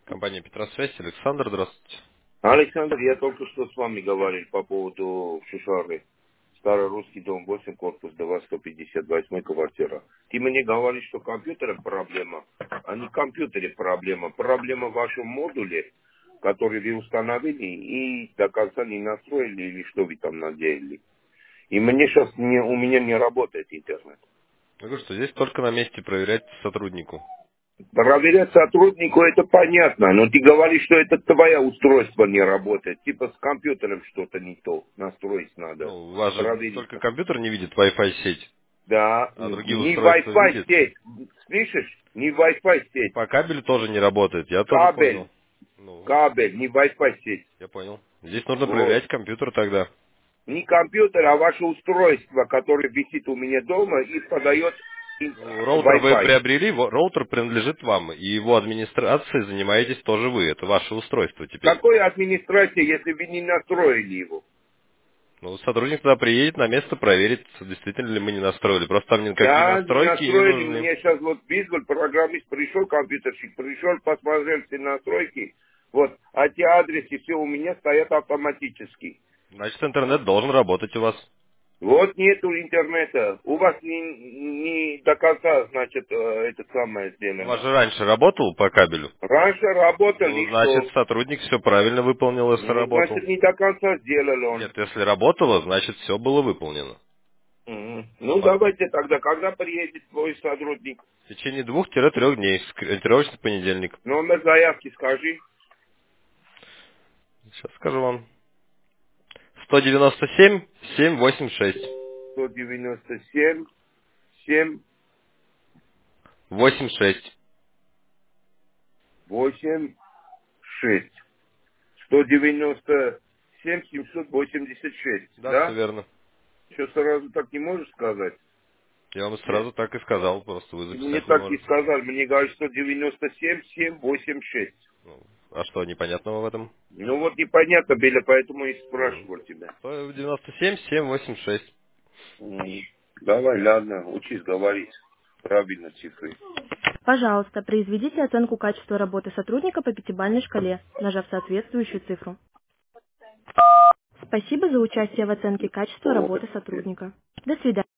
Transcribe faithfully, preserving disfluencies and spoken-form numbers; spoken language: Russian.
Компания Петросвязь, Александр, здравствуйте. Александр, я только что с вами говорил по поводу Шишары. Старорусский дом восемь, корпус два, сто пятьдесят восемь, квартира. Ты мне говоришь, что компьютером проблема, а не в компьютере проблема. Проблема в вашем модуле, который вы установили и до конца не настроили, или что вы там наделали. И мне сейчас не, у меня не работает интернет. Я говорю, что здесь только на месте проверять сотруднику. Проверять сотруднику это понятно, но ты говоришь, что это твое устройство не работает. Типа с компьютером что-то не то. Настроить надо. Ну, у вас же Проверить. только компьютер не видит Wi-Fi сеть, Да, а другие не устройства Wi-Fi видит. сеть. Слышишь? Не Wi-Fi сеть. По кабелю тоже не работает, я тоже Кабель. понял. Ну, Кабель, не Wi-Fi сеть. я понял. Здесь нужно Вот. проверять компьютер тогда. Не компьютер, а ваше устройство, которое висит у меня дома и подает ин- Ну, роутер вы Wi-Fi. приобрели, во- роутер принадлежит вам, и его администрацией занимаетесь тоже вы. Это ваше устройство теперь. Какой администрация, если вы не настроили его? Ну, сотрудник тогда приедет на место, проверит, действительно ли мы не настроили. Просто там никакие Да, не настройки не настроили. нужны. Мне сейчас вот вызвал программист, пришел компьютерщик, пришел, посмотрел все настройки. Вот, а те адресы все у меня стоят автоматически. Значит, интернет должен работать у вас. Вот нету интернета. У вас не, не до конца, значит, э, это самое У вас сделано. же раньше работал по кабелю. Раньше работал, Ну, и значит, что? сотрудник все правильно выполнил, если Ну, работал. значит, не до конца сделал он. Нет, если работало, значит, все было выполнено. Мгм. Ну, Пот- давайте тогда, когда приедет твой сотрудник? В течение двух-трех дней, с- ориентировочно в понедельник. Номер заявки скажи. Сейчас скажу вам. сто девяносто семь семь восемь шесть. сто девяносто семь семь восемь шесть. восемь шесть. сто девяносто семь семьсот восемьдесят шесть, Да, все да? верно. Что сразу так не можешь сказать? Я вам Нет? сразу так и сказал, просто вы Ты мне записать не так и можете. сказали, мне говорят, сто девяносто семь семь восемь шесть. Ну, а что непонятного в этом? Ну вот непонятно было, поэтому и М. спрашивал тебя. сто девяносто семь семь восемь шесть. М, Давай, ладно, учись говорить правильно цифры. Пожалуйста, произведите оценку качества работы сотрудника по пятибалльной шкале, нажав соответствующую цифру. Спасибо за участие в оценке качества Вот работы это. сотрудника. До свидания.